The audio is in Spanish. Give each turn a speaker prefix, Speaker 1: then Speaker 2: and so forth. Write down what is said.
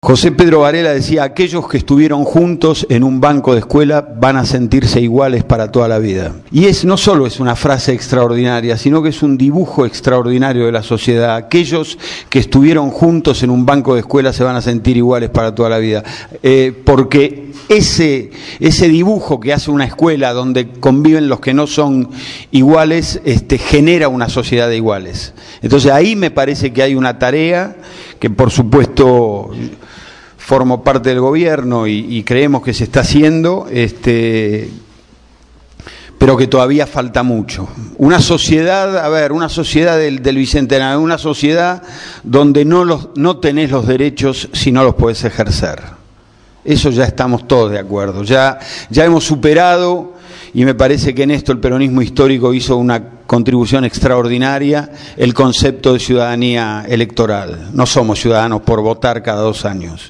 Speaker 1: José Pedro Varela decía: aquellos que estuvieron juntos en un banco de escuela van a sentirse iguales para toda la vida. Y no solo es una frase extraordinaria, sino que es un dibujo extraordinario de la sociedad. Aquellos que estuvieron juntos en un banco de escuela se van a sentir iguales para toda la vida. Porque ese dibujo que hace una escuela donde conviven los que no son iguales, genera una sociedad de iguales. Entonces ahí me parece que hay una tarea que, por supuesto, formo parte del gobierno y creemos que se está haciendo, pero que todavía falta mucho. Una sociedad, una sociedad del Bicentenario, una sociedad donde no tenés los derechos si no los podés ejercer. Eso ya estamos todos de acuerdo, ya hemos superado, y me parece que en esto el peronismo histórico hizo una contribución extraordinaria, el concepto de ciudadanía electoral. No somos ciudadanos por votar cada 2 años.